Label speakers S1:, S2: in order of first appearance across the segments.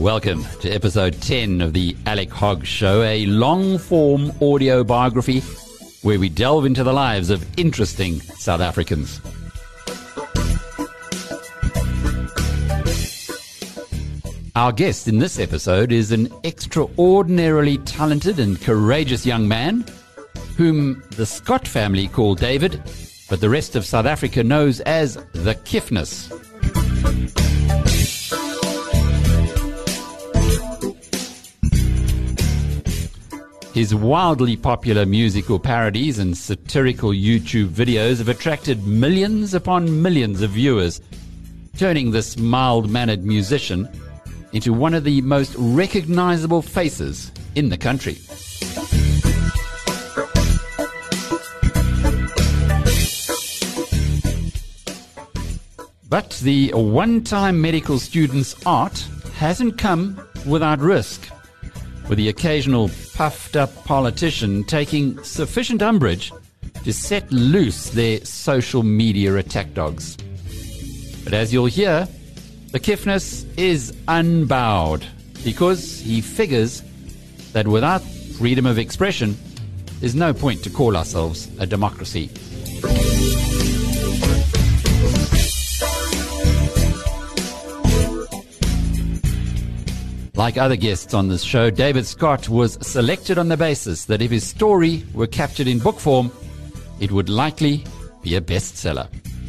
S1: Welcome to episode 10 of the Alec Hogg Show, a long-form audio biography where we delve into the lives of interesting South Africans. Our guest in this episode is an extraordinarily talented and courageous young man whom the Scott family call David, but the rest of South Africa knows as the Kiffness. His wildly popular musical parodies and satirical YouTube videos have attracted millions upon millions of viewers, turning this mild-mannered musician into one of the most recognizable faces in the country. But the one-time medical student's art hasn't come without risk, with the occasional puffed-up politician taking sufficient umbrage to set loose their social media attack dogs. But as you'll hear, the Kiffness is unbowed because he figures that without freedom of expression, there's no point to call ourselves a democracy. Like other guests on this show, David Scott was selected on the basis that if his story were captured in book form, it would likely be a bestseller.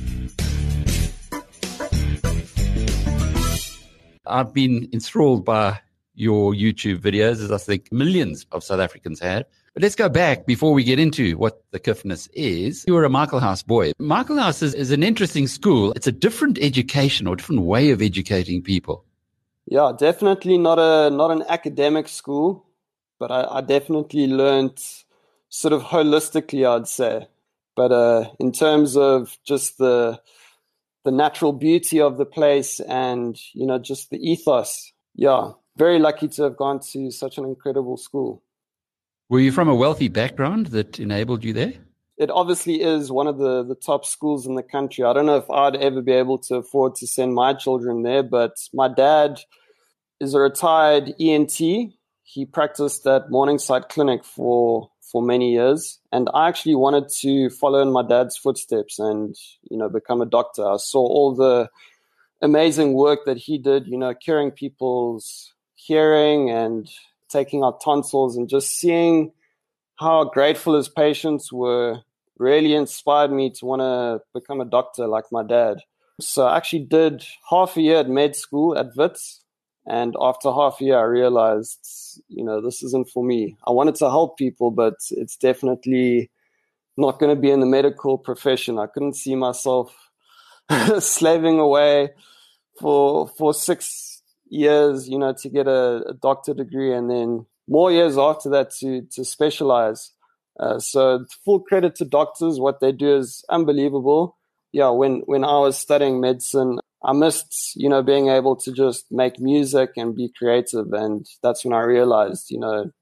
S1: I've been enthralled by your YouTube videos, as I think millions of South Africans have. But let's go back before we get into what the Kiffness is. You were a Michaelhouse boy. Michaelhouse is an interesting school. It's a different education or different way of educating people.
S2: Yeah, definitely not an academic school, but I definitely learned sort of holistically, I'd say. But in terms of just the natural beauty of the place and, just the ethos, yeah, very lucky to have gone to such an incredible school.
S1: Were you from a wealthy background that enabled you there?
S2: It obviously is one of the top schools in the country. I don't know if I'd ever be able to afford to send my children there, but my dad is a retired ENT. He practiced at Morningside Clinic for many years. And I actually wanted to follow in my dad's footsteps and, become a doctor. I saw all the amazing work that he did, curing people's hearing and taking out tonsils, and just seeing how grateful his patients were really inspired me to want to become a doctor like my dad. So I actually did half a year at med school at Wits. And after half a year, I realized, this isn't for me. I wanted to help people, but it's definitely not going to be in the medical profession. I couldn't see myself slaving away for 6 years, to get a doctor degree, and then more years after that to specialize. So full credit to doctors. What they do is unbelievable. Yeah, when I was studying medicine, I missed, being able to just make music and be creative. And that's when I realized,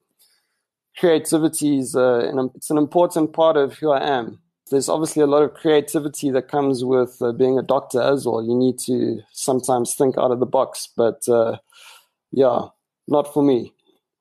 S2: creativity is it's an important part of who I am. There's obviously a lot of creativity that comes with being a doctor as well. You need to sometimes think out of the box, but not for me.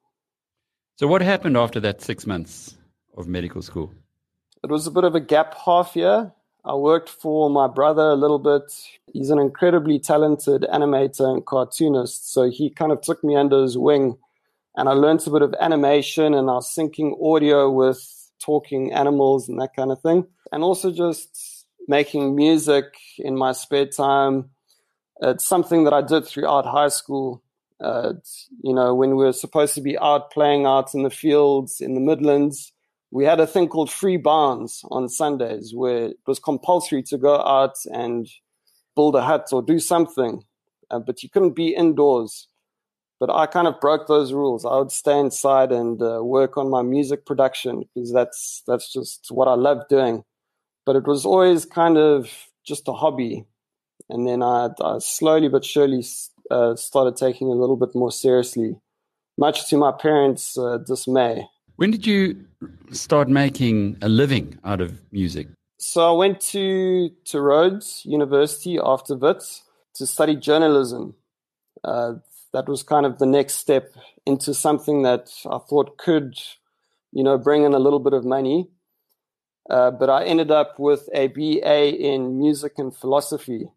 S1: So what happened after that 6 months of medical school?
S2: It was a bit of a gap half year. I worked for my brother a little bit. He's an incredibly talented animator and cartoonist, so he kind of took me under his wing, and I learned a bit of animation, and I was syncing audio with talking animals and that kind of thing, and also just making music in my spare time. It's something that I did throughout high school. When we were supposed to be out playing out in the fields in the Midlands, we had a thing called free bounds on Sundays, where it was compulsory to go out and build a hut or do something, but you couldn't be indoors. But I kind of broke those rules. I would stay inside and work on my music production, because that's just what I loved doing. But it was always kind of just a hobby. And then I slowly but surely started taking it a little bit more seriously, much to my parents' dismay.
S1: When did you start making a living out of music?
S2: So I went to Rhodes University after Wits to study journalism. that was kind of the next step into something that I thought could, bring in a little bit of money. But I ended up with a BA in music and philosophy.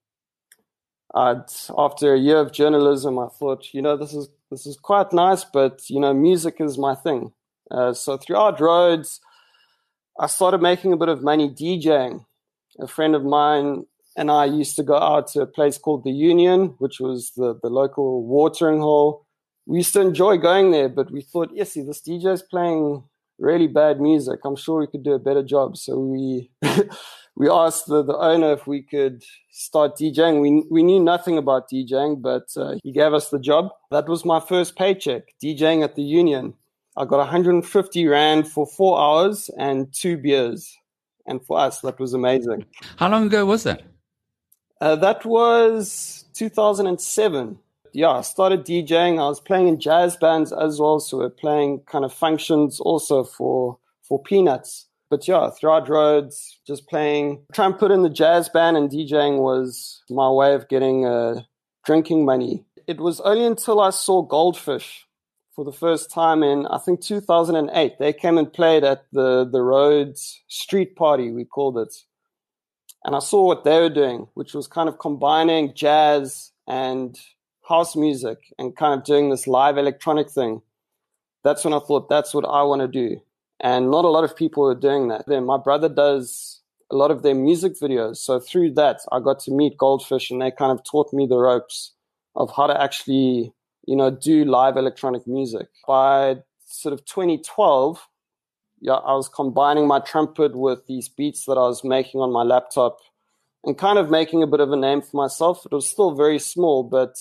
S2: After a year of journalism, I thought, this is quite nice, but music is my thing. So throughout Rhodes, I started making a bit of money DJing. A friend of mine and I used to go out to a place called the Union, which was the local watering hole. We used to enjoy going there, but we thought, yes, this DJ is playing really bad music. I'm sure we could do a better job. So we we asked the owner if we could start DJing. We knew nothing about DJing, but he gave us the job. That was my first paycheck, DJing at the Union. I got 150 Rand for 4 hours and 2 beers. And for us, that was amazing.
S1: How long ago was that?
S2: That was 2007. Yeah, I started DJing. I was playing in jazz bands as well. So we're playing kind of functions also for peanuts. But yeah, throughout Rhodes, just playing, trying to put in the jazz band, and DJing was my way of getting drinking money. It was only until I saw Goldfish for the first time in, I think, 2008. They came and played at the Rhodes street party, we called it. And I saw what they were doing, which was kind of combining jazz and house music and kind of doing this live electronic thing. That's when I thought, that's what I want to do. And not a lot of people are doing that. Then my brother does a lot of their music videos. So through that, I got to meet Goldfish, and they kind of taught me the ropes of how to actually, do live electronic music. By sort of 2012, I was combining my trumpet with these beats that I was making on my laptop and kind of making a bit of a name for myself. It was still very small, but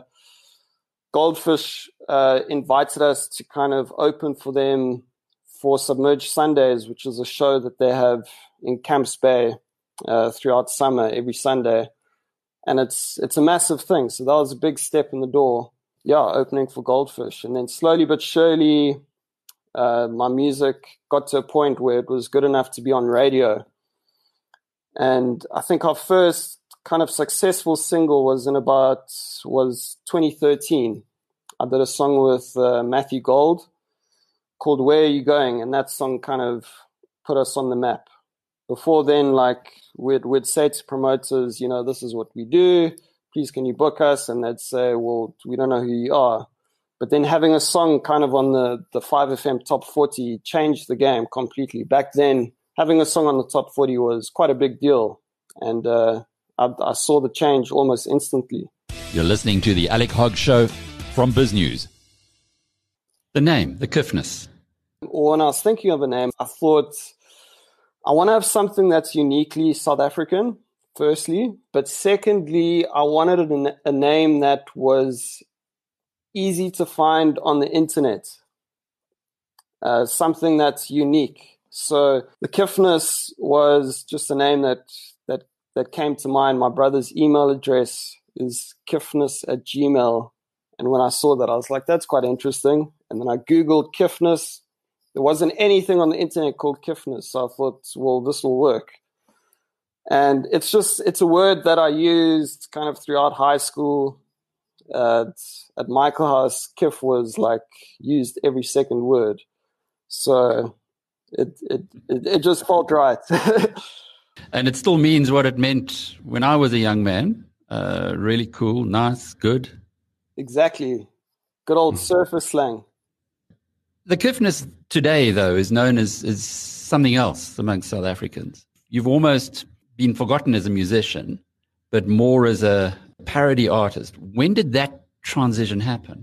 S2: Goldfish invited us to kind of open for them for Submerged Sundays, which is a show that they have in Camps Bay throughout summer every Sunday. And it's a massive thing. So that was a big step in the door, opening for Goldfish. And then slowly but surely, my music got to a point where it was good enough to be on radio. And I think our first kind of successful single was 2013. I did a song with Matthew Gold called Where Are You Going? And that song kind of put us on the map. Before then, we'd say to promoters, this is what we do. Please, can you book us? And they'd say, well, we don't know who you are. But then having a song kind of on the 5FM top 40 changed the game completely. Back then, having a song on the top 40 was quite a big deal. And I saw the change almost instantly.
S1: You're listening to the Alec Hogg Show from BizNews. The name, the Kiffness.
S2: When I was thinking of a name, I thought I want to have something that's uniquely South African, firstly. But secondly, I wanted a name that was easy to find on the internet, something that's unique. So the Kiffness was just a name that came to mind. My brother's email address is kiffness@gmail.com. And when I saw that, I was like, that's quite interesting. And then I Googled Kiffness. There wasn't anything on the internet called Kiffness. So I thought, well, this will work. And it's a word that I used kind of throughout high school. At Michael House, Kiff was used every second word. So it just felt right.
S1: And it still means what it meant when I was a young man. Really cool, nice, good.
S2: Exactly. Good old surfer slang.
S1: The Kiffness today, though, is known as something else amongst South Africans. You've almost been forgotten as a musician, but more as a parody artist. When did that transition happen?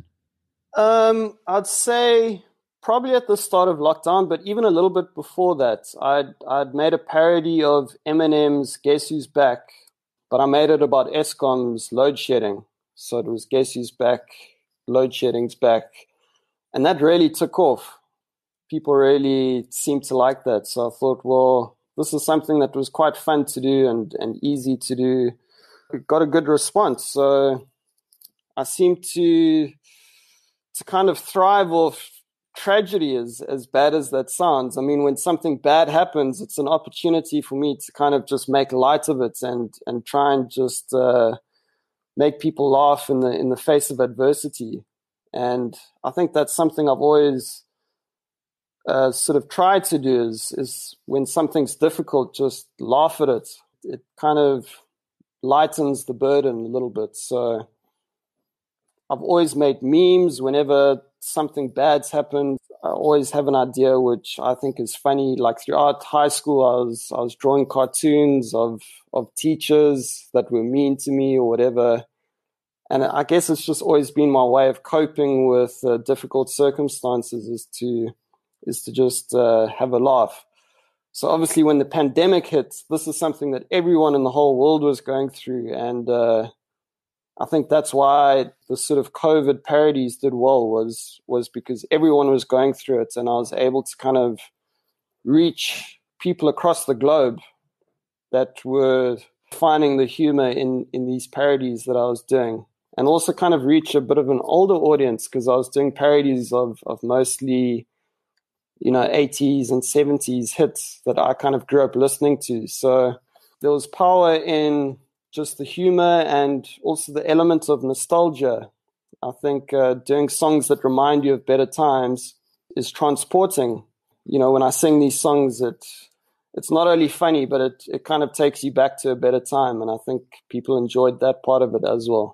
S2: I'd say probably at the start of lockdown, but even a little bit before that. I'd made a parody of Eminem's Guess Who's Back, but I made it about Eskom's load shedding. So it was Guess Who's Back, load shedding's back. And that really took off. People really seemed to like that. So I thought, well, this is something that was quite fun to do and easy to do. We got a good response. So I seem to kind of thrive off tragedy, as bad as that sounds. I mean, when something bad happens, it's an opportunity for me to kind of just make light of it and try and just make people laugh in the face of adversity. And I think that's something I've always sort of tried to do is when something's difficult, just laugh at it. It kind of lightens the burden a little bit. So I've always made memes whenever something bad's happened. I always have an idea which I think is funny. Like throughout high school, I was drawing cartoons of teachers that were mean to me or whatever. And I guess it's just always been my way of coping with difficult circumstances is to just have a laugh. So obviously when the pandemic hit, this is something that everyone in the whole world was going through. And I think that's why the sort of COVID parodies did well was because everyone was going through it. And I was able to kind of reach people across the globe that were finding the humor in these parodies that I was doing. And also kind of reach a bit of an older audience because I was doing parodies of mostly, 80s and 70s hits that I kind of grew up listening to. So there was power in just the humor and also the element of nostalgia. I think doing songs that remind you of better times is transporting. When I sing these songs, it's not only funny, but it kind of takes you back to a better time. And I think people enjoyed that part of it as well.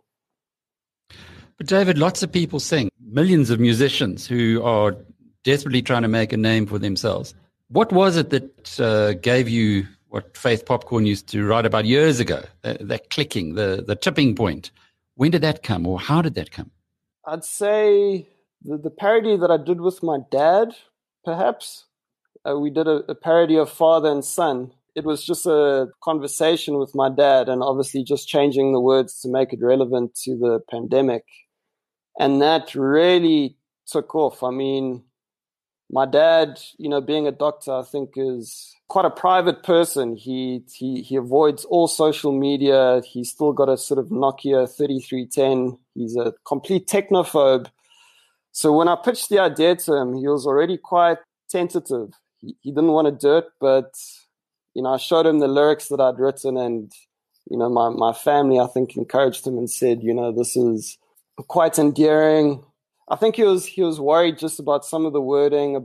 S1: But David, lots of people sing, millions of musicians who are desperately trying to make a name for themselves. What was it that gave you what Faith Popcorn used to write about years ago, that clicking, the tipping point? When did that come, or how did that come?
S2: I'd say the parody that I did with my dad, perhaps. We did a parody of Father and Son. It was just a conversation with my dad and obviously just changing the words to make it relevant to the pandemic. And that really took off. I mean, my dad, being a doctor, I think is quite a private person. He avoids all social media. He's still got a sort of Nokia 3310. He's a complete technophobe. So when I pitched the idea to him, he was already quite tentative. He didn't want to do it, but I showed him the lyrics that I'd written, and my family, I think, encouraged him and said, this is quite endearing. I think he was worried just about some of the wording.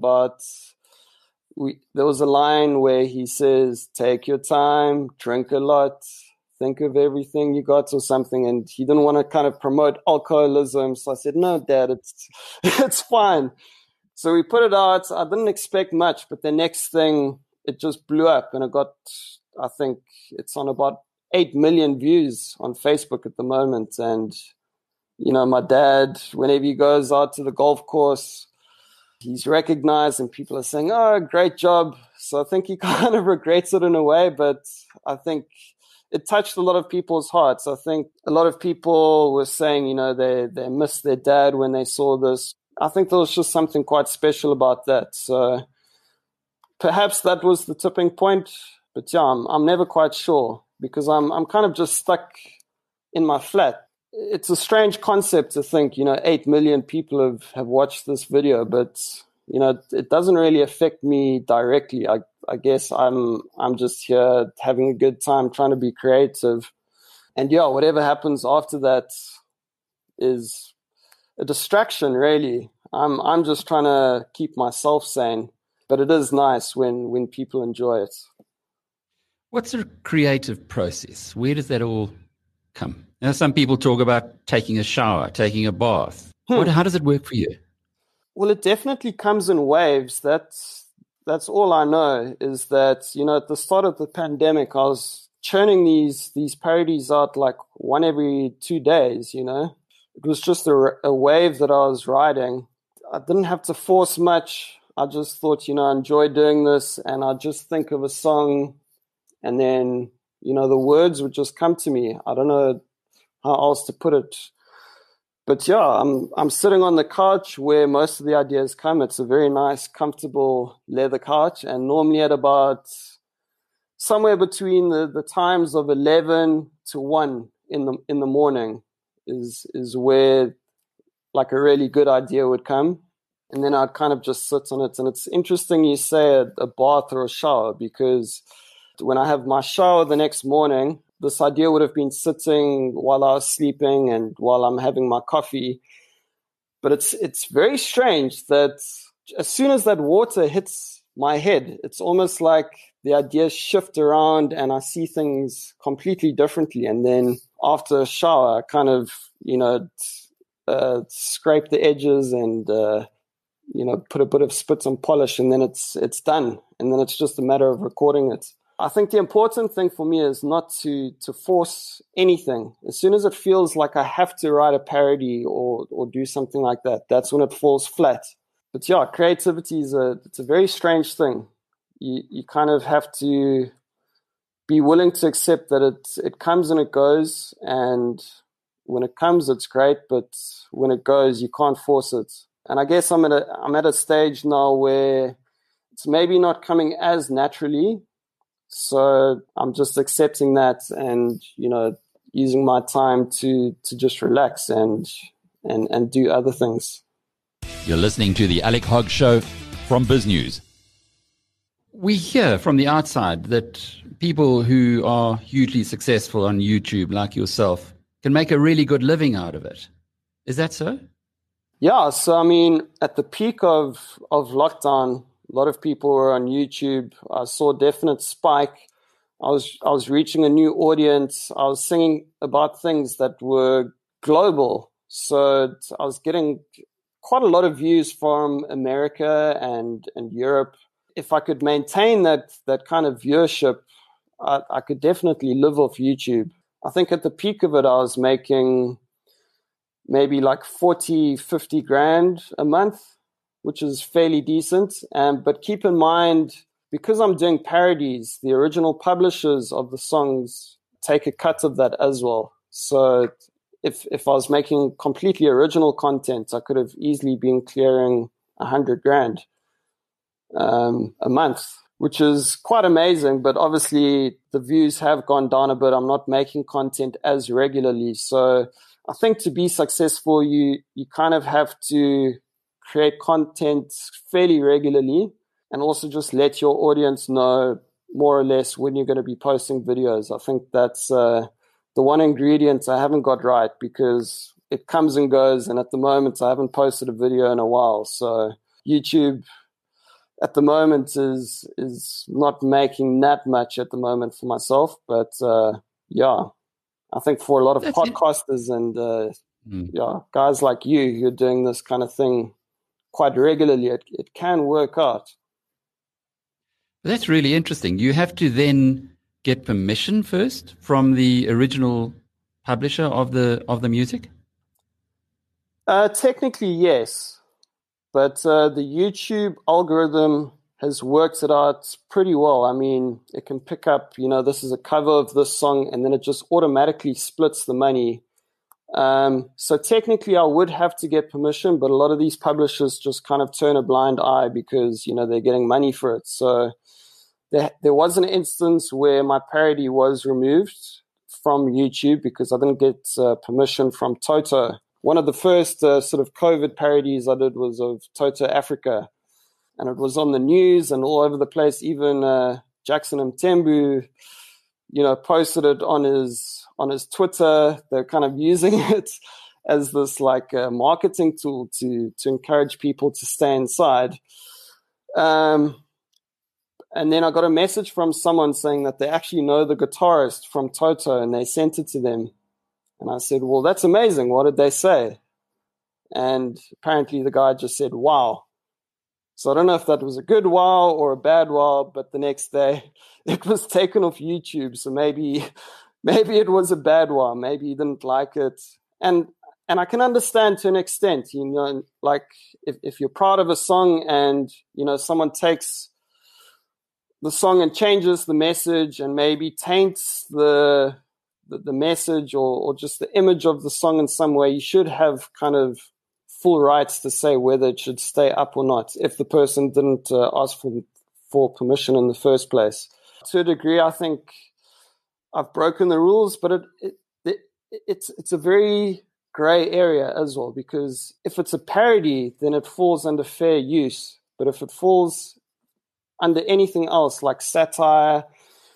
S2: There was a line where he says, "Take your time, drink a lot, think of everything you got," or something, and he didn't want to kind of promote alcoholism. So I said, "No, Dad, it's fine." So we put it out. I didn't expect much, but the next thing, it just blew up, and it got, I think it's on about 8 million views on Facebook at the moment. And, my dad, whenever he goes out to the golf course, he's recognized and people are saying, "Oh, great job." So I think he kind of regrets it in a way, but I think it touched a lot of people's hearts. I think a lot of people were saying, they missed their dad when they saw this. I think there was just something quite special about that. So perhaps that was the tipping point, but yeah, I'm never quite sure because I'm kind of just stuck in my flat. It's a strange concept to think, 8 million people have watched this video, but it doesn't really affect me directly. I guess I'm just here having a good time, trying to be creative, and yeah, whatever happens after that is a distraction. Really, I'm just trying to keep myself sane. But it is nice when people enjoy it.
S1: What's a creative process? Where does that all come? Some people talk about taking a shower, taking a bath. How does it work for you?
S2: Well, it definitely comes in waves. That's all I know is that, at the start of the pandemic, I was churning these parodies out like one every 2 days, It was just a wave that I was riding. I didn't have to force much. I just thought, I enjoy doing this, and I just think of a song, and then, the words would just come to me. I don't know how else to put it. But yeah, I'm sitting on the couch where most of the ideas come. It's a very nice, comfortable leather couch, and normally at about somewhere between the times of 11 to 1 in the morning is where like a really good idea would come. And then I'd kind of just sit on it. And it's interesting you say a bath or a shower, because when I have my shower the next morning, this idea would have been sitting while I was sleeping and while I'm having my coffee. But it's very strange that as soon as that water hits my head, it's almost like the ideas shift around and I see things completely differently. And then after a shower, I kind of, scrape the edges and, put a bit of spit and polish, and then it's done. And then it's just a matter of recording it. I think the important thing for me is not to force anything. As soon as it feels like I have to write a parody or do something like that, that's when it falls flat. But yeah, creativity it's a very strange thing. You kind of have to be willing to accept that it comes and it goes, and when it comes, it's great, but when it goes, you can't force it. And I guess I'm at a stage now where it's maybe not coming as naturally. So I'm just accepting that and, using my time to just relax and do other things.
S1: You're listening to the Alec Hogg Show from BizNews. We hear from the outside that people who are hugely successful on YouTube, like yourself, can make a really good living out of it. Is that so?
S2: Yeah. So, I mean, at the peak of lockdown, a lot of people were on YouTube. I saw a definite spike. I was reaching a new audience. I was singing about things that were global. So I was getting quite a lot of views from America and Europe. If I could maintain that kind of viewership, I could definitely live off YouTube. I think at the peak of it, I was making maybe like 40, 50 grand a month, which is fairly decent. But keep in mind, because I'm doing parodies, the original publishers of the songs take a cut of that as well. So if I was making completely original content, I could have easily been clearing 100 grand a month, which is quite amazing. But obviously the views have gone down a bit. I'm not making content as regularly. So I think to be successful, you kind of have to create content fairly regularly and also just let your audience know more or less when you're going to be posting videos. I think that's the one ingredient I haven't got right, because it comes and goes. And at the moment, I haven't posted a video in a while. So YouTube at the moment is not making that much at the moment for myself. But yeah, I think for a lot of podcasters and guys like you who are doing this kind of thing quite regularly, it can work out.
S1: That's really interesting. You have to then get permission first from the original publisher of the music?
S2: Technically, yes. But the YouTube algorithm has worked it out pretty well. I mean, it can pick up, this is a cover of this song, and then it just automatically splits the money. So technically I would have to get permission, but a lot of these publishers just kind of turn a blind eye because, they're getting money for it. So there was an instance where my parody was removed from YouTube because I didn't get permission from Toto. One of the first sort of COVID parodies I did was of Toto Africa, and it was on the news and all over the place. Even Jackson Mthembu, posted it on his Twitter. They're kind of using it as this like marketing tool to encourage people to stay inside. And then I got a message from someone saying that they actually know the guitarist from Toto, and they sent it to them. And I said, well, that's amazing. What did they say? And apparently the guy just said, wow. So I don't know if that was a good wow or a bad wow, but the next day it was taken off YouTube. So maybe it was a bad wow. Maybe he didn't like it. And I can understand to an extent, like if you're proud of a song and, someone takes the song and changes the message and maybe taints the message or just the image of the song in some way, you should have kind of full rights to say whether it should stay up or not if the person didn't ask for permission in the first place. To a degree, I think I've broken the rules, but it's a very gray area as well, because if it's a parody, then it falls under fair use. But if it falls under anything else like satire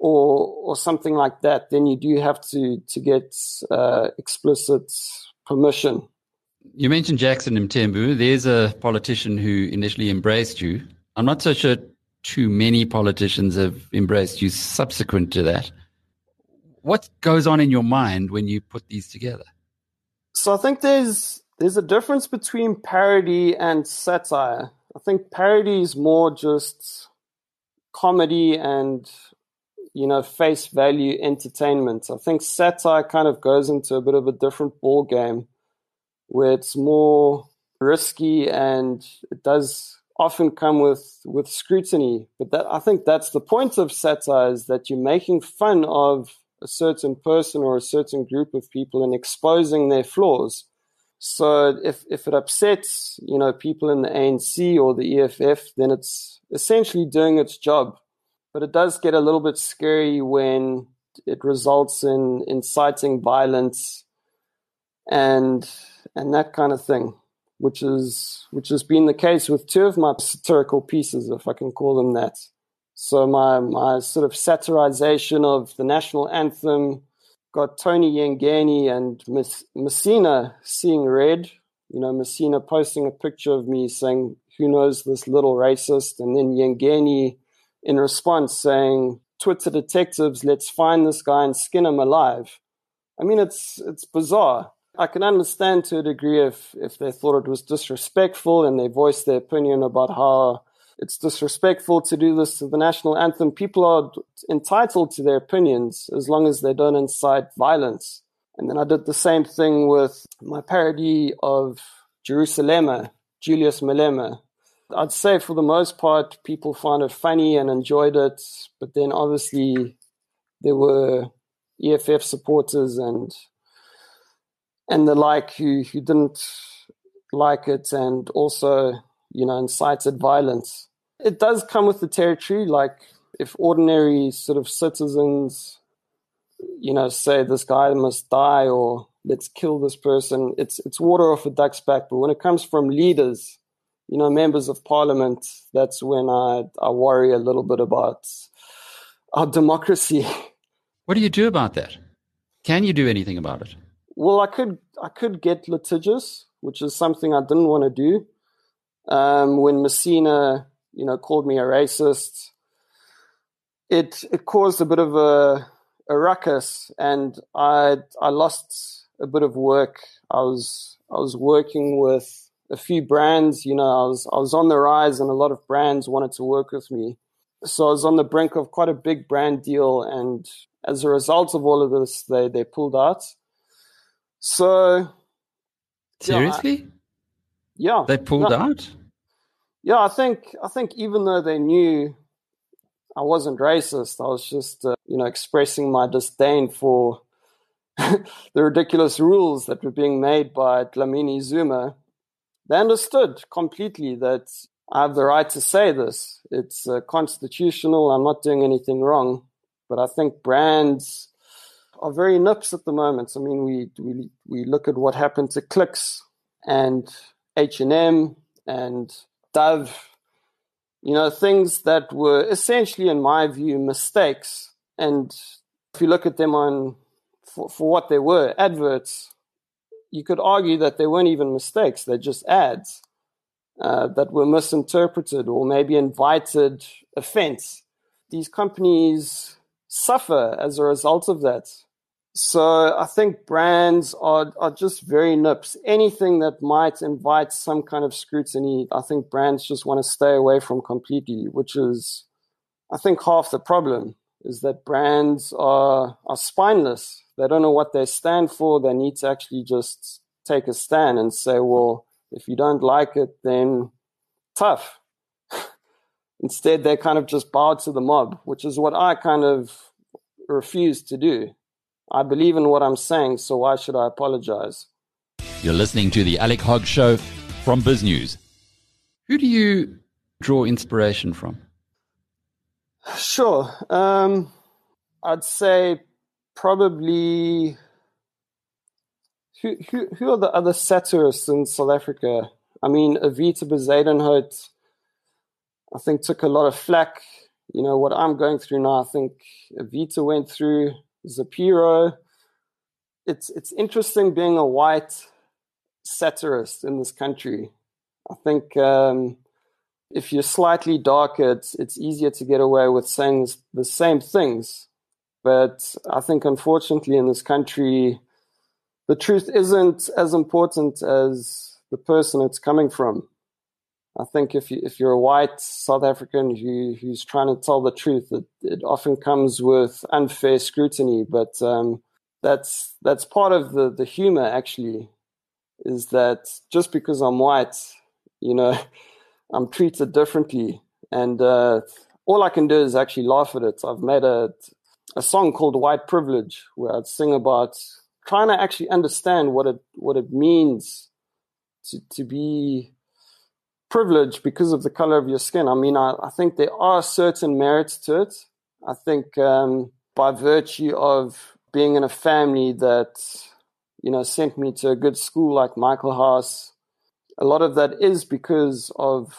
S2: or something like that, then you do have to get explicit permission.
S1: You mentioned Jackson Mthembu. There's a politician who initially embraced you. I'm not so sure too many politicians have embraced you subsequent to that. What goes on in your mind when you put these together?
S2: So I think there's a difference between parody and satire. I think parody is more just comedy and, face value entertainment. I think satire kind of goes into a bit of a different ball game where it's more risky and it does often come with scrutiny. But I think that's the point of satire, is that you're making fun of a certain person or a certain group of people and exposing their flaws. So if it upsets, people in the ANC or the EFF, then it's essentially doing its job. But it does get a little bit scary when it results in inciting violence and that kind of thing, which has been the case with two of my satirical pieces, if I can call them that. So my sort of satirization of the national anthem got Tony Yengeni and Messina seeing red. Messina posting a picture of me saying, "Who knows this little racist?" And then Yengeni in response saying, "Twitter detectives, let's find this guy and skin him alive." I mean, it's bizarre. I can understand to a degree if they thought it was disrespectful and they voiced their opinion about how it's disrespectful to do this to the national anthem. People are entitled to their opinions as long as they don't incite violence. And then I did the same thing with my parody of Jerusalema, Julius Malema. I'd say for the most part, people found it funny and enjoyed it. But then obviously there were EFF supporters and the like who didn't like it and also, incited violence. It does come with the territory, like if ordinary sort of citizens, say this guy must die or let's kill this person, it's water off a duck's back. But when it comes from leaders, members of parliament, that's when I worry a little bit about our democracy.
S1: What do you do about that? Can you do anything about it?
S2: Well, I could get litigious, which is something I didn't want to do. When Messina, called me a racist, it caused a bit of a ruckus, and I lost a bit of work. I was working with a few brands. I was on the rise, and a lot of brands wanted to work with me. So I was on the brink of quite a big brand deal, and as a result of all of this, they pulled out. So
S1: seriously?
S2: Yeah.
S1: They pulled out?
S2: Yeah, I think even though they knew I wasn't racist, I was just expressing my disdain for the ridiculous rules that were being made by Dlamini Zuma. They understood completely that I have the right to say this. It's constitutional. I'm not doing anything wrong. But I think brands are very nips at the moment. I mean, we look at what happened to Clicks and H&M and Dove, things that were essentially, in my view, mistakes. And if you look at them for what they were, adverts, you could argue that they weren't even mistakes. They're just ads that were misinterpreted or maybe invited offense. These companies suffer as a result of that. So I think brands are just very nips. Anything that might invite some kind of scrutiny, I think brands just want to stay away from completely, which is, I think, half the problem, is that brands are spineless. They don't know what they stand for. They need to actually just take a stand and say, well, if you don't like it, then tough. Instead, they kind of just bow to the mob, which is what I kind of refuse to do. I believe in what I'm saying, so why should I apologize?
S1: You're listening to the Alec Hogg Show from BizNews. Who do you draw inspiration from?
S2: Sure. I'd say probably... Who are the other satirists in South Africa? I mean, Avita Bezuidenhout, I think, took a lot of flack, what I'm going through now, I think Evita went through, Zapiro. It's interesting being a white satirist in this country. I think if you're slightly darker, it's easier to get away with saying the same things. But I think, unfortunately, in this country, the truth isn't as important as the person it's coming from. I think if you're a white South African who's trying to tell the truth, it often comes with unfair scrutiny. But that's part of the humor, actually, is that just because I'm white, I'm treated differently. And all I can do is actually laugh at it. I've made a song called White Privilege, where I'd sing about trying to actually understand what it means to be privileged because of the color of your skin. I mean, I think there are certain merits to it. I think by virtue of being in a family that, sent me to a good school like Michael House, a lot of that is because of,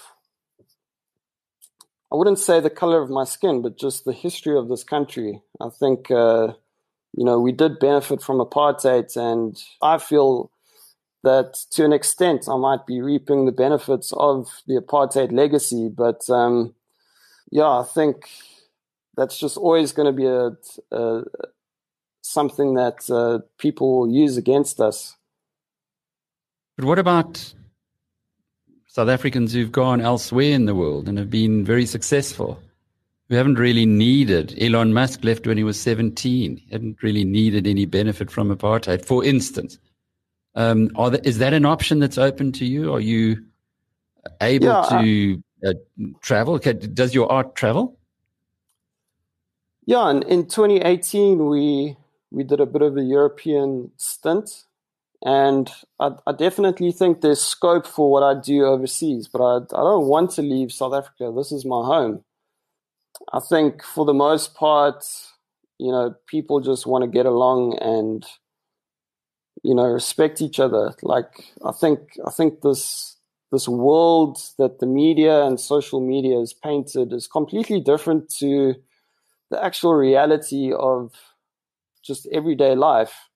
S2: I wouldn't say the color of my skin, but just the history of this country. I think, we did benefit from apartheid, and I feel that to an extent I might be reaping the benefits of the apartheid legacy. But I think that's just always going to be something that people will use against us.
S1: But what about South Africans who've gone elsewhere in the world and have been very successful, who haven't really needed? Elon Musk left when he was 17. He hadn't really needed any benefit from apartheid, for instance. Is that an option that's open to you? Are you able to travel? Does your art travel?
S2: Yeah, in 2018, we did a bit of a European stint. And I definitely think there's scope for what I do overseas, but I don't want to leave South Africa. This is my home. I think for the most part, people just want to get along and, respect each other. Like, I think this world that the media and social media has painted is completely different to the actual reality of just everyday life.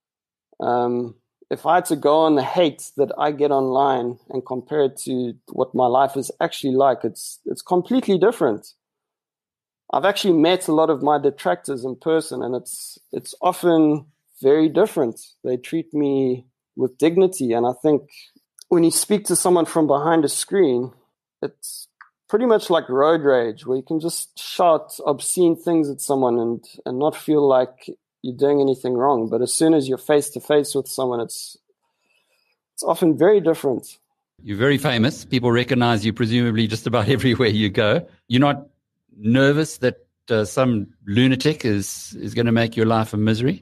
S2: If I had to go on the hate that I get online and compare it to what my life is actually like, it's completely different. I've actually met a lot of my detractors in person, and it's often very different. They treat me with dignity, and I think when you speak to someone from behind a screen, it's pretty much like road rage, where you can just shout obscene things at someone and not feel like you're doing anything wrong. But as soon as you're face to face with someone, it's often very different.
S1: You're very famous. People recognize you presumably just about everywhere you go. You're not nervous that some lunatic is going to make your life a misery?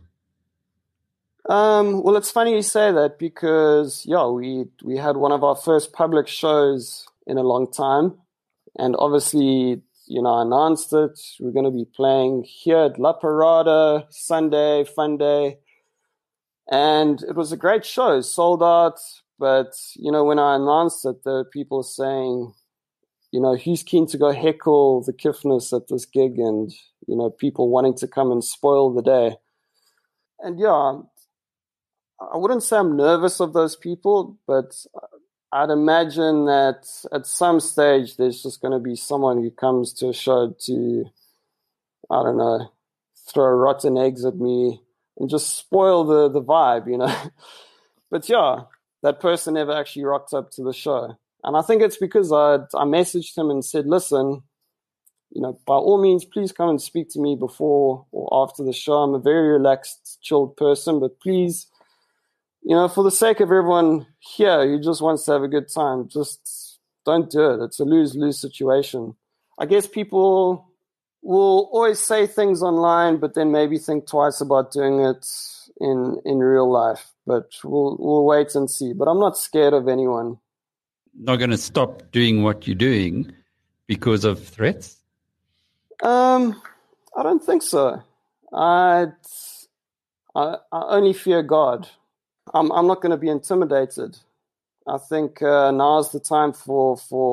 S2: Well, it's funny you say that, because we had one of our first public shows in a long time, and obviously, I announced it. We're going to be playing here at La Parada Sunday, Fun Day. And it was a great show, sold out. But, when I announced it, there were people saying, who's keen to go heckle the Kiffness at this gig, and, people wanting to come and spoil the day. And I wouldn't say I'm nervous of those people, but I'd imagine that at some stage there's just going to be someone who comes to a show to, I don't know, throw rotten eggs at me and just spoil the vibe, But that person never actually rocked up to the show. And I think it's because I messaged him and said, listen, by all means, please come and speak to me before or after the show. I'm a very relaxed, chilled person, but please, for the sake of everyone here who just wants to have a good time, just don't do it. It's a lose-lose situation. I guess people will always say things online, but then maybe think twice about doing it in real life. But we'll wait and see. But I'm not scared of anyone.
S1: Not going to stop doing what you're doing because of threats?
S2: I don't think so. I only fear God. I'm not going to be intimidated. I think now's the time for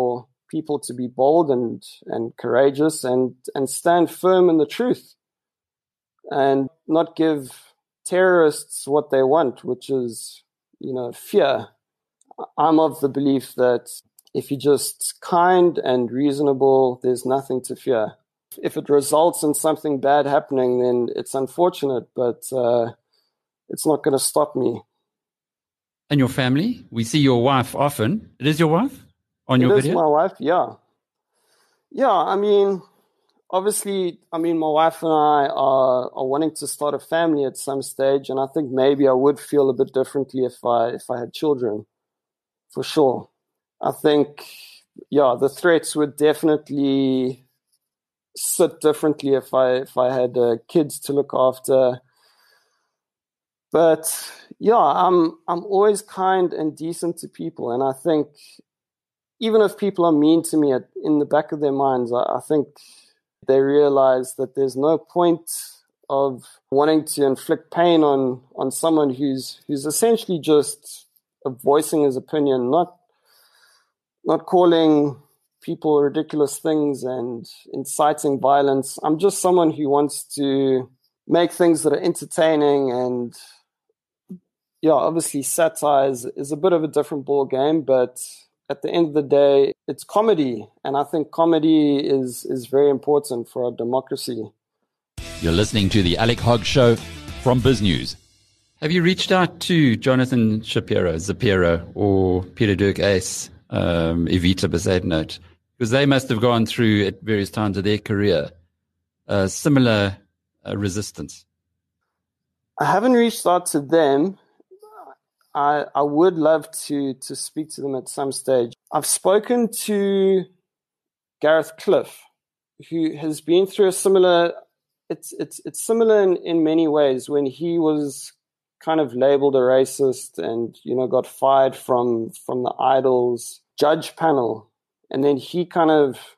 S2: people to be bold and courageous and stand firm in the truth and not give terrorists what they want, which is, fear. I'm of the belief that if you're just kind and reasonable, there's nothing to fear. If it results in something bad happening, then it's unfortunate, but it's not going to stop me.
S1: And your family? We see your wife often. It is your wife on your videos?
S2: It is my wife, yeah. Yeah, obviously, my wife and I are wanting to start a family at some stage, and I think maybe I would feel a bit differently if I had children, for sure. I think, the threats would definitely sit differently if I had kids to look after. But I'm always kind and decent to people, and I think even if people are mean to me, in the back of their minds, I think they realize that there's no point of wanting to inflict pain on someone who's essentially just voicing his opinion, not calling people ridiculous things and inciting violence. I'm just someone who wants to make things that are entertaining, and obviously satire is a bit of a different ball game, but at the end of the day, it's comedy, and I think comedy is very important for our democracy.
S1: You're listening to the Alec Hogg Show from BizNews. Have you reached out to Jonathan Zapiro, or Peter Dirk Ace, Evita Bezuidenhout? Because they must have gone through at various times of their career similar resistance.
S2: I haven't reached out to them. I would love to speak to them at some stage. I've spoken to Gareth Cliff, who has been through a similar. It's similar in many ways. When he was kind of labeled a racist and got fired from the Idols judge panel, and then he kind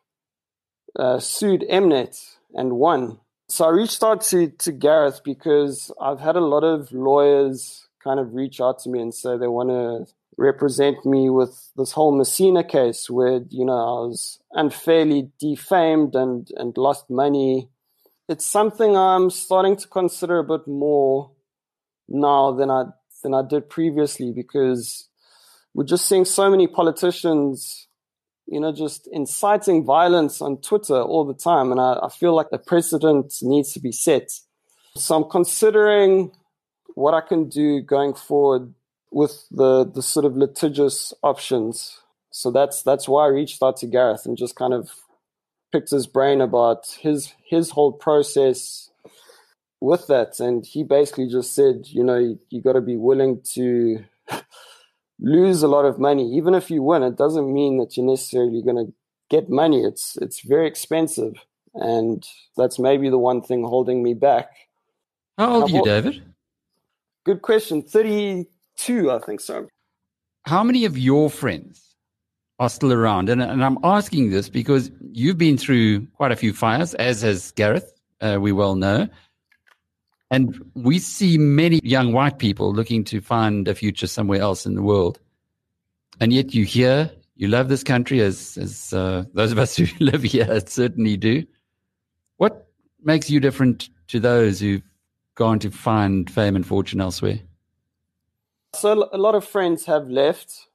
S2: of sued Mnet and won. So I reached out to Gareth because I've had a lot of lawyers kind of reach out to me and say they want to represent me with this whole Messina case where, I was unfairly defamed and lost money. It's something I'm starting to consider a bit more now than I did previously, because we're just seeing so many politicians, just inciting violence on Twitter all the time. And I feel like the precedent needs to be set. So I'm considering what I can do going forward with the sort of litigious options. So that's why I reached out to Gareth and just kind of picked his brain about his whole process with that. And he basically just said, you got to be willing to lose a lot of money. Even if you win, it doesn't mean that you're necessarily going to get money. It's very expensive. And that's maybe the one thing holding me back.
S1: How old are you, David?
S2: Good question. 32, I think so.
S1: How many of your friends are still around? And I'm asking this because you've been through quite a few fires, as has Gareth, we well know. And we see many young white people looking to find a future somewhere else in the world. And yet you here, you love this country, as those of us who live here certainly do. What makes you different to those who've gone to find fame and fortune elsewhere?
S2: So a lot of friends have left,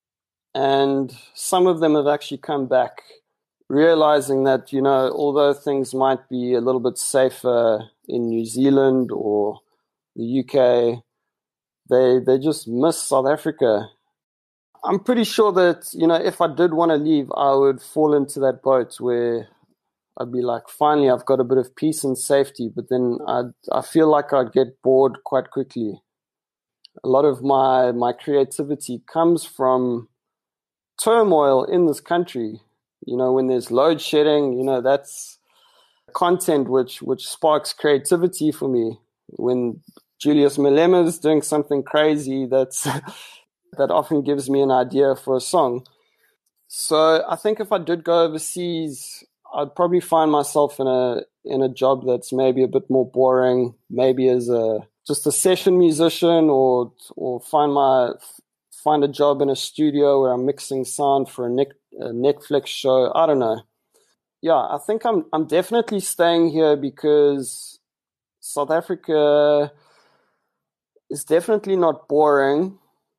S2: and some of them have actually come back, realizing that, although things might be a little bit safer in New Zealand or the UK, they just miss South Africa. I'm pretty sure that, if I did want to leave, I would fall into that boat where I'd be like, finally, I've got a bit of peace and safety, but then I feel like I'd get bored quite quickly. A lot of my creativity comes from turmoil in this country. When there's load shedding, that's content which sparks creativity for me. When Julius Malema is doing something crazy, that often gives me an idea for a song. So I think if I did go overseas, I'd probably find myself in a job that's maybe a bit more boring, maybe as just a session musician, or find a job in a studio where I'm mixing sound for Netflix show. I don't know. Yeah, I think I'm definitely staying here because South Africa is definitely not boring,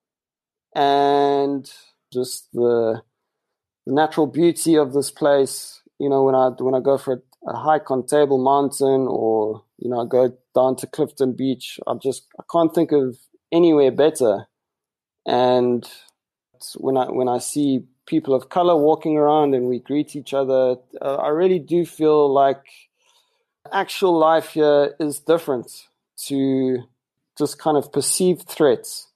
S2: and just the natural beauty of this place. You know, when I go for a hike on Table Mountain, or you know, I go down to Clifton Beach, I can't think of anywhere better. And when I see people of color walking around and we greet each other, I really do feel like actual life here is different to just kind of perceived threats.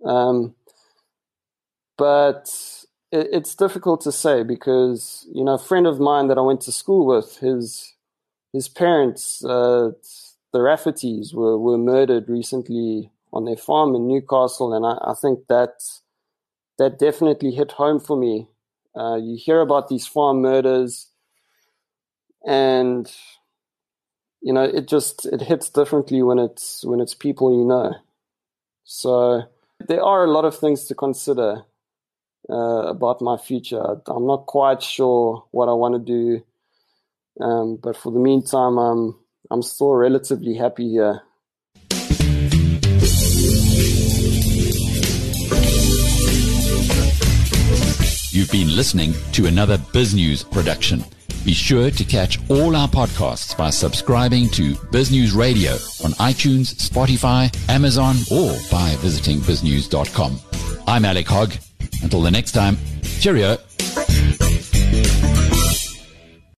S2: But it's difficult to say because, you know, a friend of mine that I went to school with, his parents, the Raffertys, were murdered recently on their farm in Newcastle, and I think that definitely hit home for me. You hear about these farm murders, and you know, it hits differently when it's people you know. So there are a lot of things to consider about my future. I'm not quite sure what I want to do, but for the meantime, I'm still relatively happy here.
S1: You've been listening to another BizNews production. Be sure to catch all our podcasts by subscribing to BizNews Radio on iTunes, Spotify, Amazon, or by visiting biznews.com. I'm Alec Hogg. Until the next time, cheerio.